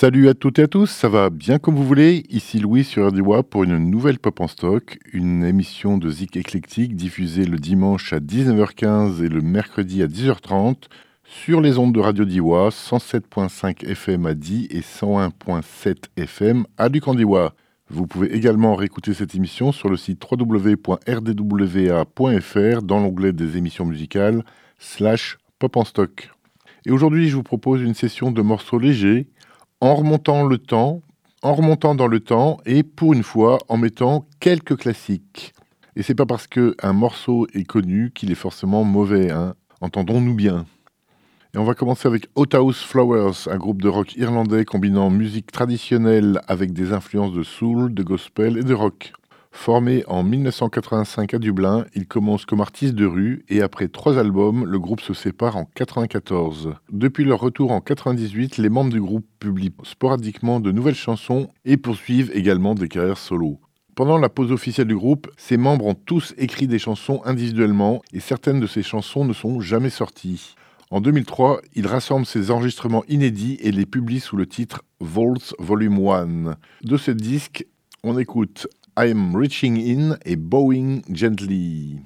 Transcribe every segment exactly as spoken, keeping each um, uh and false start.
Salut à toutes et à tous, ça va bien comme vous voulez. Ici Louis sur R D W A pour une nouvelle Pop en Stock, une émission de Zik éclectique diffusée le dimanche à dix-neuf heures quinze et le mercredi à dix heures trente sur les ondes de Radio Diwa, cent sept virgule cinq F M à Die et cent un virgule sept F M à Ducandiwa. Vous pouvez également réécouter cette émission sur le site w w w point r d w a point f r dans l'onglet des émissions musicales slash Pop en Stock. Et aujourd'hui, je vous propose une session de morceaux légers, en remontant le temps, en remontant dans le temps et pour une fois en mettant quelques classiques. Et c'est pas parce qu'un morceau est connu qu'il est forcément mauvais, hein. Entendons-nous bien. Et on va commencer avec Outhouse Flowers, un groupe de rock irlandais combinant musique traditionnelle avec des influences de soul, de gospel et de rock. Formé en dix-neuf cent quatre-vingt-cinq à Dublin, il commence comme artiste de rue et après trois albums, le groupe se sépare en quatre-vingt-quatorze. Depuis leur retour en quatre-vingt-dix-huit, les membres du groupe publient sporadiquement de nouvelles chansons et poursuivent également des carrières solo. Pendant la pause officielle du groupe, ses membres ont tous écrit des chansons individuellement et certaines de ces chansons ne sont jamais sorties. En deux mille trois, il rassemble ses enregistrements inédits et les publie sous le titre Vaults Volume un. De ce disque, on écoute I'm Reaching In et Bowing Gently.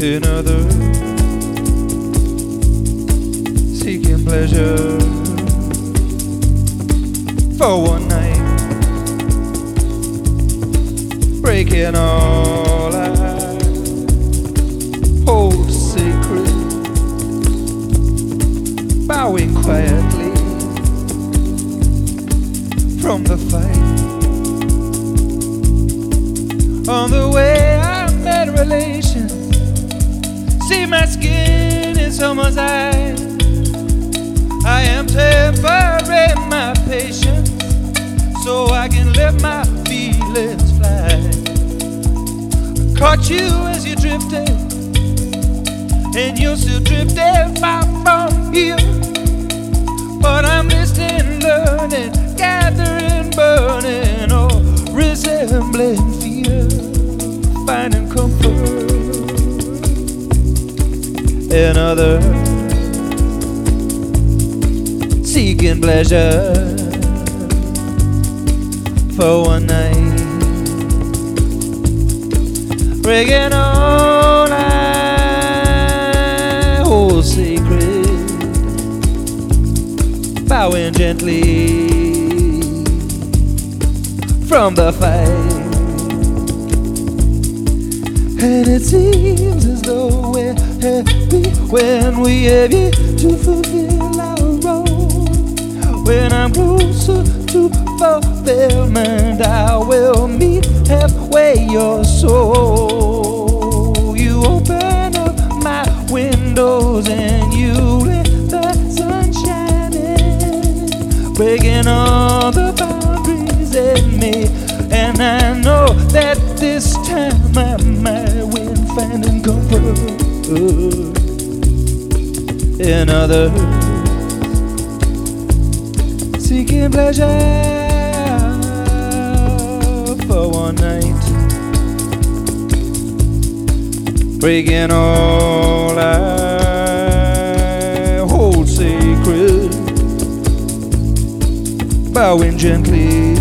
in others, seeking pleasure for one night, breaking all I hold sacred, bowing quietly from the fight. On the way I met relations, see my skin is almost iron. I am tempering my patience so I can let my feelings fly. I caught you as you drifted, and you're still drifting far from here. But I'm listening, learning, gathering, burning, or resembling fear, finding comfort in others, seeking pleasure for one night, breaking all I hold sacred, bowing gently from the fight. And it seems as though we're happy when we have yet to fulfill our role. When I'm closer to fulfillment, I will meet halfway your soul. You open up my windows and you let the sun shine in, breaking all the boundaries in me. And I know that this time I might win, finding comfort in others, seeking pleasure for one night, breaking all I hold sacred, bowing gently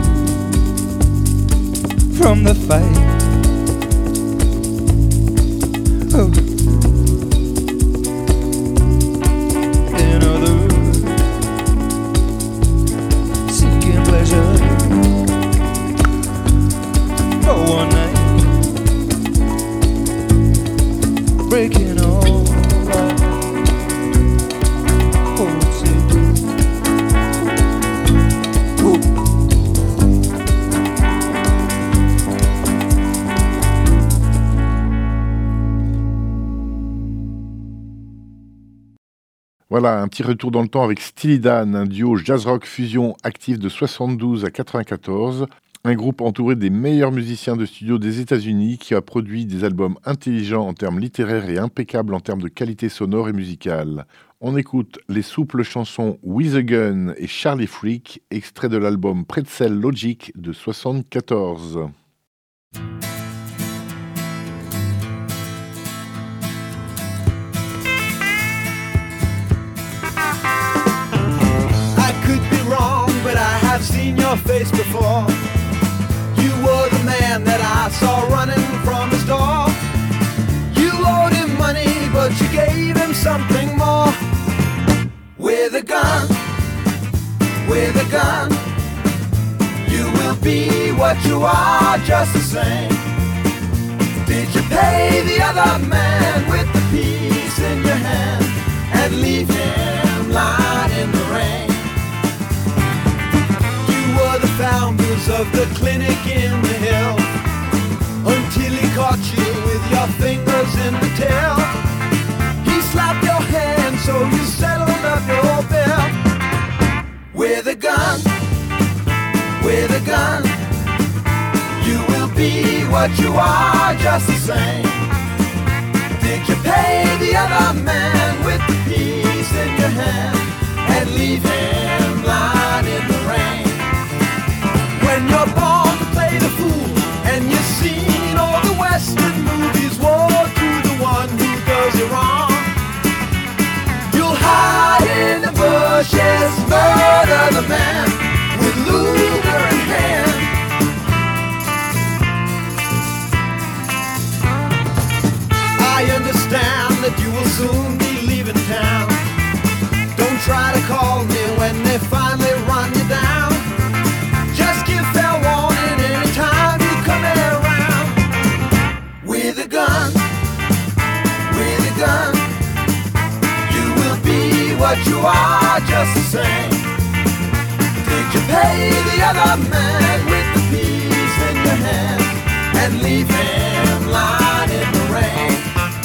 from the fight. Oh. In others, seeking pleasure for one night, breaking all I hold sacred. Oh. Voilà, un petit retour dans le temps avec Steely Dan, un duo jazz-rock fusion actif de soixante-douze à quatre-vingt-quatorze, un groupe entouré des meilleurs musiciens de studio des États-Unis qui a produit des albums intelligents en termes littéraires et impeccables en termes de qualité sonore et musicale. On écoute les souples chansons With a Gun et Charlie Freak, extrait de l'album Pretzel Logic de soixante-quatorze. I've seen your face before. You were the man that I saw running from his door. You owed him money, but you gave him something more. With a gun, with a gun, you will be what you are just the same. Did you pay the other man with the piece in your hand and leave him lying in the rain? Founders of the clinic in the hill, until he caught you with your fingers in the tail. He slapped your hand so you settled up your bill. With a gun, with a gun, you will be what you are just the same. Did you pay the other man with the piece in your hand and leave him lying in the rain? When you're born to play the fool and you've seen all the Western movies, war to the one who does you wrong, you'll hide in the bushes, murder the man with Luger in hand. I soon be leaving town. Don't try to call me when they finally run you down. Just give fair warning anytime you come around. With a gun, with a gun, you will be what you are just the same. Did you pay the other man with the peas in your hand and leave him lying in the rain?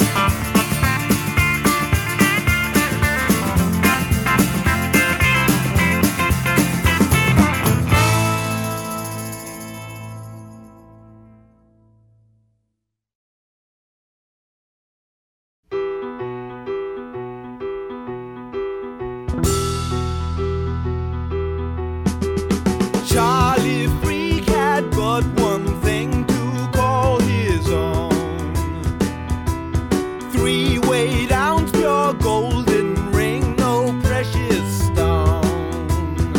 Charlie Freak had but one thing to call his own. Three-weight ounce pure golden ring, no precious stone.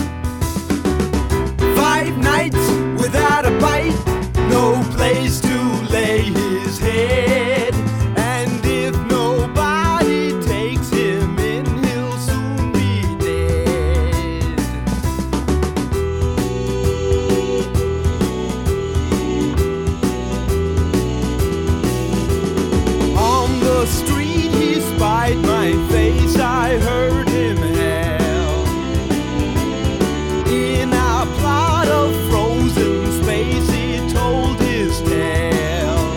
Five nights without a bite, no place to lay his head. And if nobody takes him in, he'll soon be dead. On the street he spied my face, I heard him hail. In a plot of frozen space he told his tale.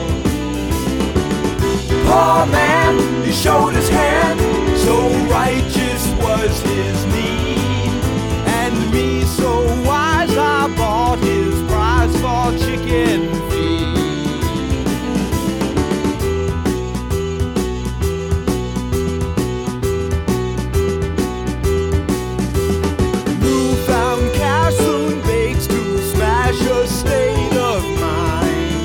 Poor man, he showed his hand, so righteous was his need. And me so wise, I bought his prize for chicken feed. Newfound cash soon bakes to smash a state of mind.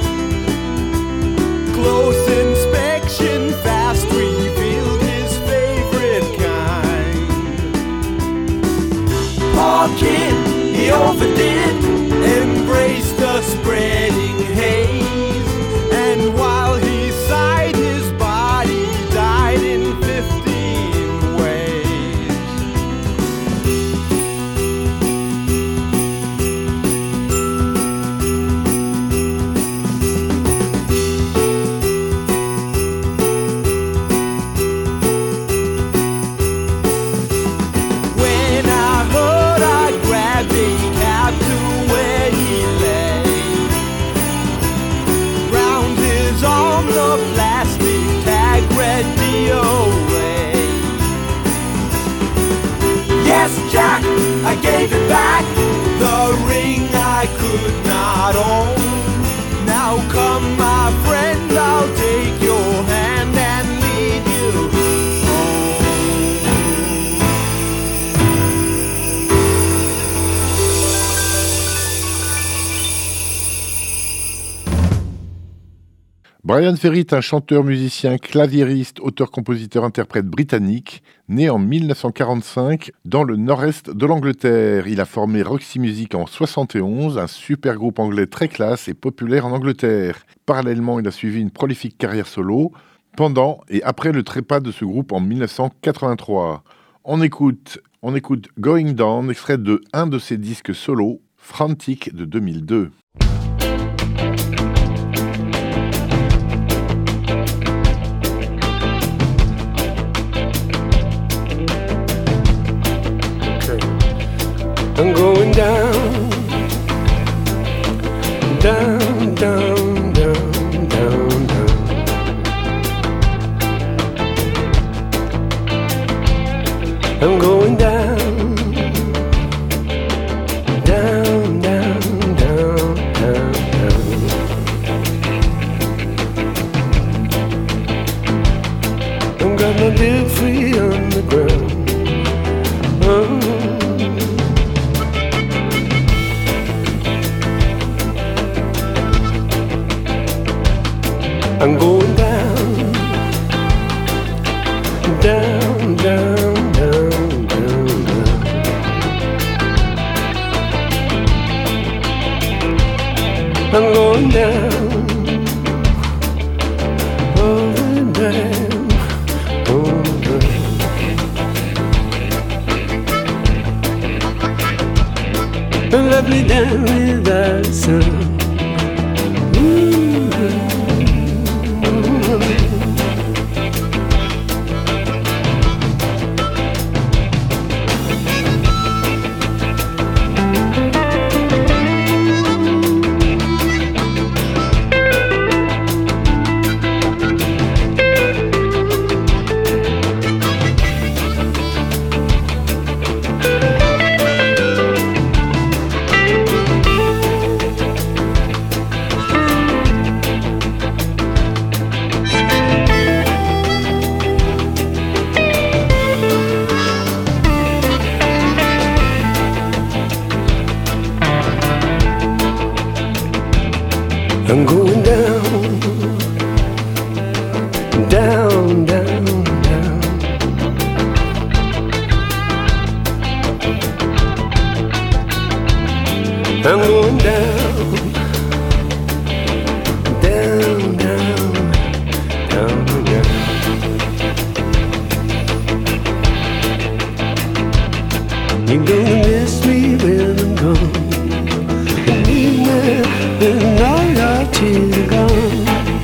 Close inspection fast revealed his favorite kind. Poor kid, he overdid, embraced the spreading haze. And while he sighed, his body died in fifteen ways. When I heard, I grabbed a cab to where he lay. Round his arm the plastic tag read D O A. Yes, Jack, I gave it back, the ring I could not own. Now come, my friend, I'll take your hand and lead you home. Brian Ferry est un chanteur, musicien, claviériste, auteur-compositeur-interprète britannique, né en mille neuf cent quarante-cinq dans le nord-est de l'Angleterre. Il a formé Roxy Music en soixante et onze, un super groupe anglais très classe et populaire en Angleterre. Parallèlement, il a suivi une prolifique carrière solo pendant et après le trépas de ce groupe en mille neuf cent quatre-vingt-trois. On écoute, on écoute Going Down, extrait de un de ses disques solo, Frantic de deux mille deux. I'm going down, down, down, down, down, down. I'm going down, down, down, down, down, down. I'm gonna live free on the ground. Oh. I'm going down, down, down, down, down, down. I'm going down, oh, down, oh. I'm going down, down, down, down. I'm going down, down, down, down, down. You're gonna miss me when I'm gone. Leave me when all your tears are gone.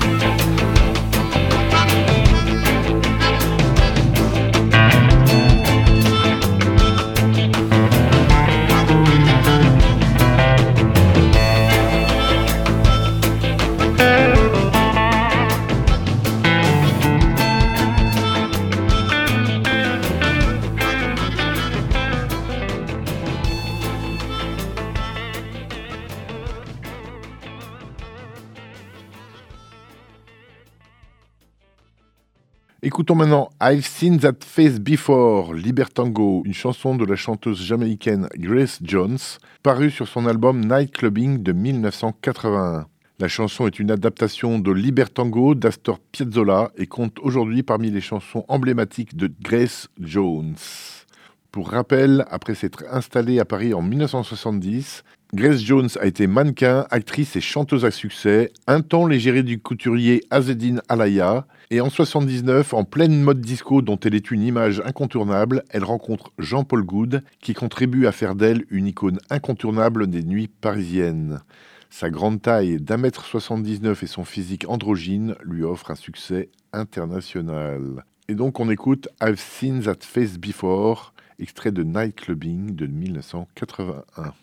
Écoutons maintenant I've Seen That Face Before, Libertango, une chanson de la chanteuse jamaïcaine Grace Jones, parue sur son album Night Clubbing de dix-neuf cent quatre-vingt-un. La chanson est une adaptation de Libertango d'Astor Piazzolla et compte aujourd'hui parmi les chansons emblématiques de Grace Jones. Pour rappel, après s'être installée à Paris en dix-neuf cent soixante-dix, Grace Jones a été mannequin, actrice et chanteuse à succès, un temps l'égérie du couturier Azzedine Alaïa, et en soixante-dix-neuf, en pleine mode disco dont elle est une image incontournable, elle rencontre Jean-Paul Goude, qui contribue à faire d'elle une icône incontournable des nuits parisiennes. Sa grande taille d'un mètre soixante-dix-neuf et son physique androgyne lui offrent un succès international. Et donc on écoute I've Seen That Face Before, extrait de Night Clubbing de dix-neuf cent quatre-vingt-un.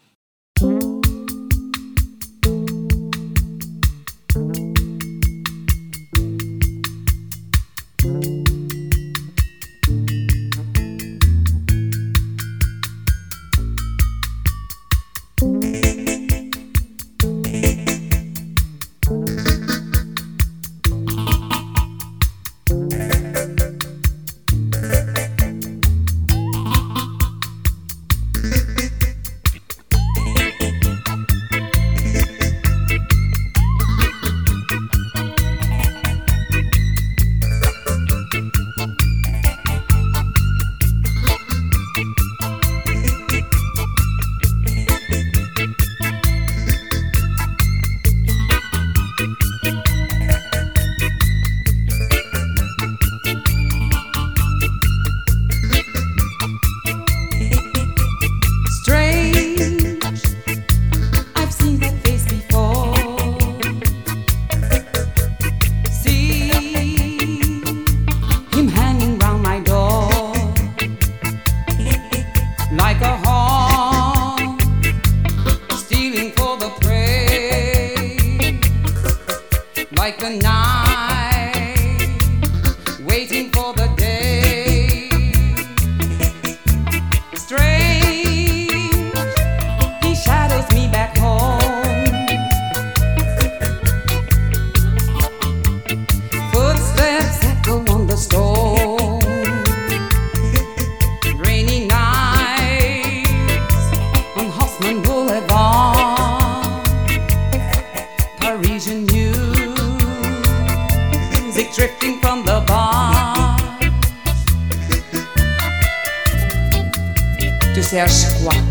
Cherche quoi?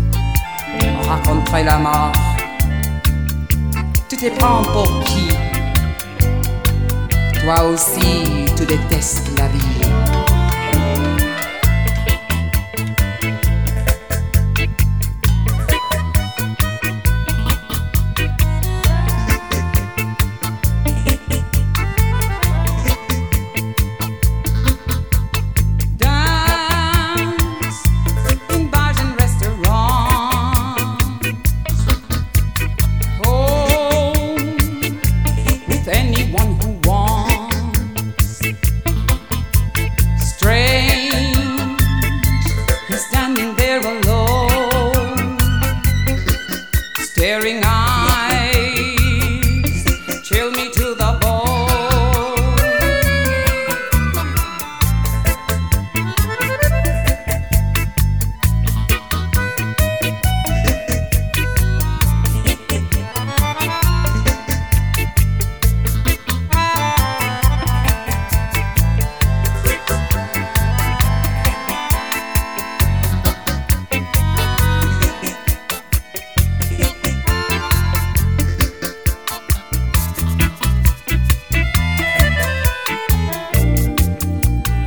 Rencontrer la mort. Tu te prends pour qui? Toi aussi, tu détestes la vie. Anyone who wants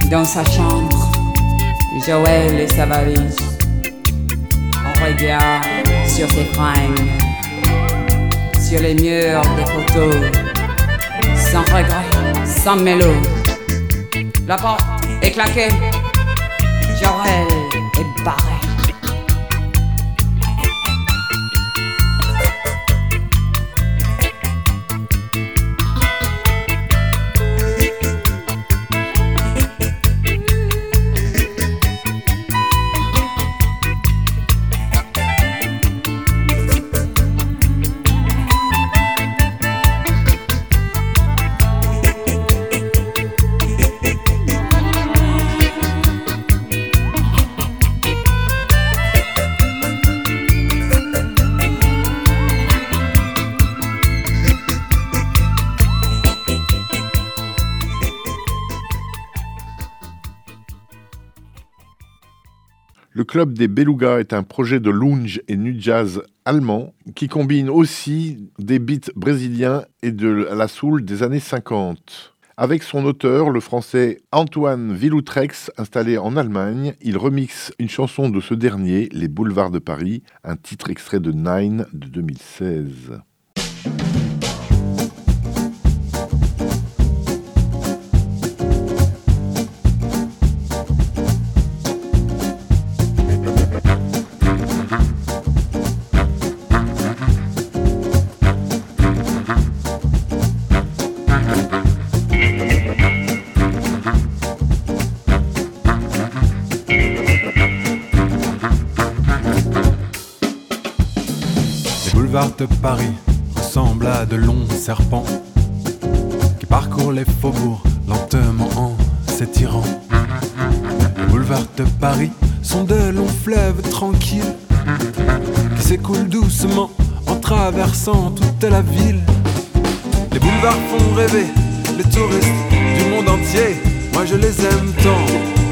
Dans sa chambre, Joël et sa valise. On regarde sur ses fringues, sur les murs des photos, sans regret, sans mélo. La porte est claquée, Joël est barré. Le Club des Belugas est un projet de lounge et nu jazz allemand qui combine aussi des beats brésiliens et de la soul des années cinquante. Avec son auteur, le français Antoine Villoutrex, installé en Allemagne, il remixe une chanson de ce dernier, Les Boulevards de Paris, un titre extrait de Nine de deux mille seize. De Paris ressemble à de longs serpents qui parcourent les faubourgs lentement en s'étirant. Les boulevards de Paris sont de longs fleuves tranquilles qui s'écoulent doucement en traversant toute la ville. Les boulevards font rêver les touristes du monde entier, moi je les aime tant.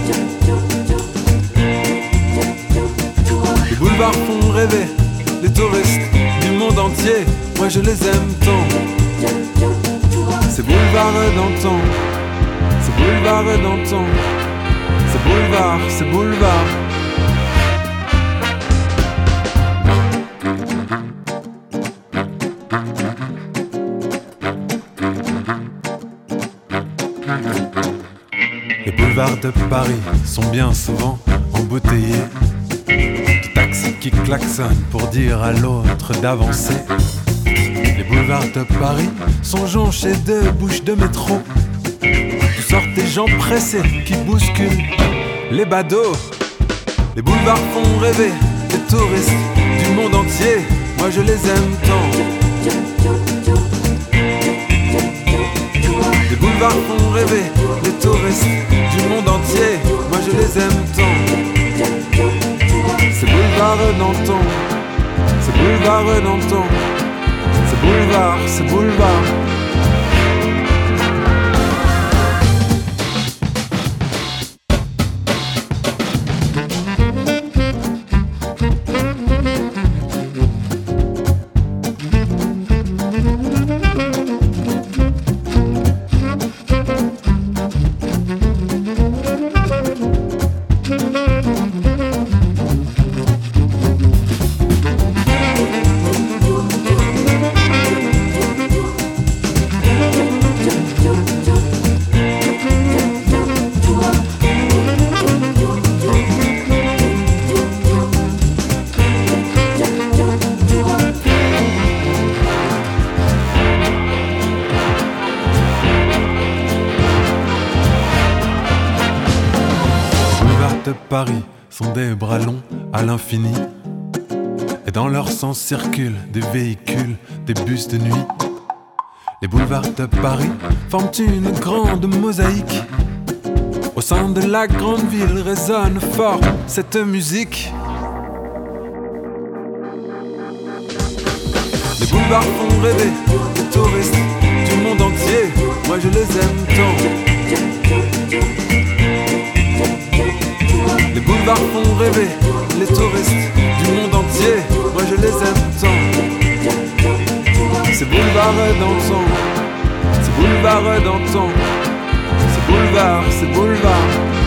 Les boulevards font rêver les touristes du monde entier, moi je les aime tant. Ces boulevards d'antan, ces boulevards d'antan, ces boulevards, ces boulevards. Les boulevards de Paris sont bien souvent embouteillés, qui klaxonne pour dire à l'autre d'avancer. Les boulevards de Paris sont jonchés de bouches de métro, toutes sortes des gens pressés qui bousculent les badauds. Les boulevards font rêver les touristes du monde entier, moi je les aime tant. Les boulevards font rêver les touristes du monde entier, moi je les aime tant. Ces boulevards d'antan, ces boulevards d'antan, ces boulevards, ces boulevards. Paris sont des bras longs à l'infini, et dans leur sens circulent des véhicules, des bus de nuit. Les boulevards de Paris forment une grande mosaïque. Au sein de la grande ville résonne fort cette musique. Les boulevards font rêver les touristes du monde entier, moi je les aime tant. Les boulevards font rêver les touristes du monde entier, moi je les aime tant. Ces boulevards d'antan, ces boulevards d'antan, ces boulevards boulevard, c'est boulevard.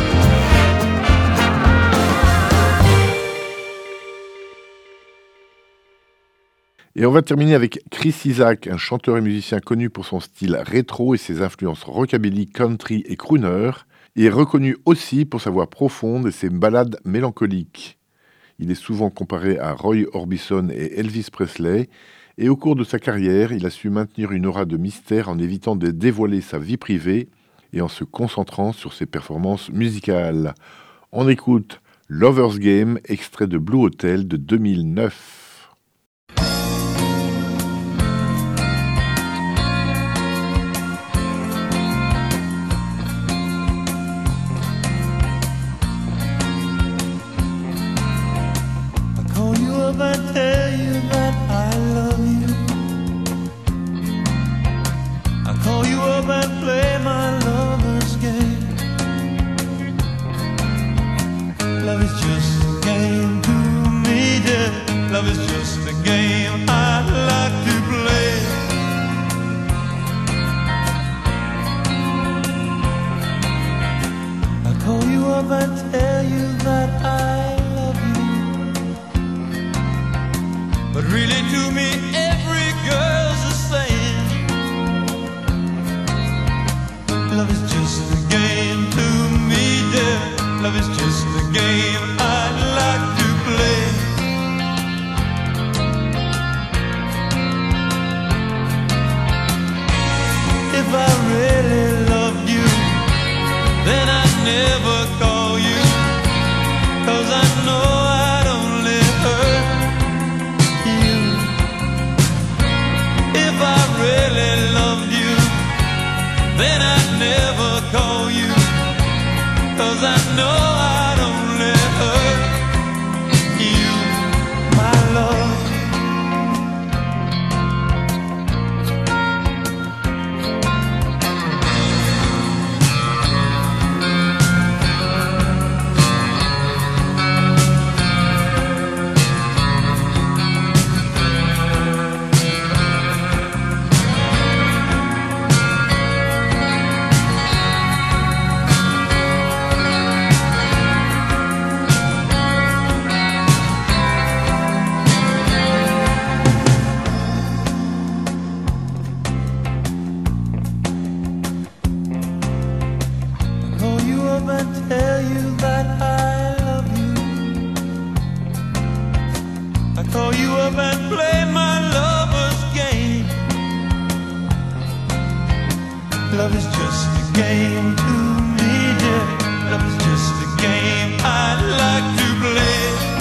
Et on va terminer avec Chris Isaak, un chanteur et musicien connu pour son style rétro et ses influences rockabilly, country et crooner, et reconnu aussi pour sa voix profonde et ses ballades mélancoliques. Il est souvent comparé à Roy Orbison et Elvis Presley, et au cours de sa carrière, il a su maintenir une aura de mystère en évitant de dévoiler sa vie privée et en se concentrant sur ses performances musicales. On écoute Lover's Game, extrait de Blue Hotel de deux mille neuf. I tell you that I love you. I call you up and play my lover's game. Love is just a game to me, dear. Love is just a game I like to play. I call you up and tell you that I but really to me every girl's the same. Love is just a game to me, dear. Love is just a game I'd like to play. If I really loved you, then I'd never call you, 'cause I know I'd only hurt. If I really loved you, then I'd never call you, 'cause I know I'd only hurt you, my love. Love is just a game to me, dear. Love is just a game I like to play.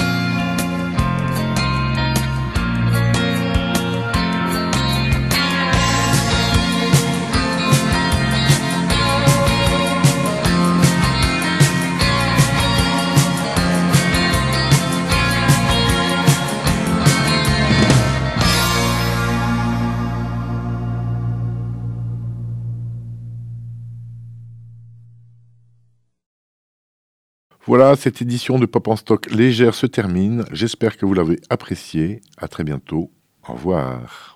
Voilà, cette édition de Pop en Stock légère se termine. J'espère que vous l'avez appréciée. À très bientôt. Au revoir.